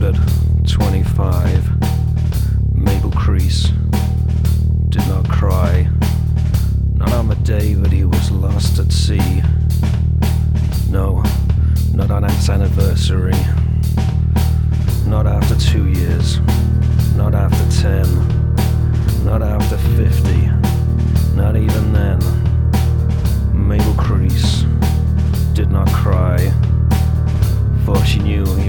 Road at 25. Mabel Crease did not cry, not on the day that he was lost at sea. No, not on its anniversary. Not after 2 years, not after 10, not after 50, not even then. Mabel Crease did not cry, for she knew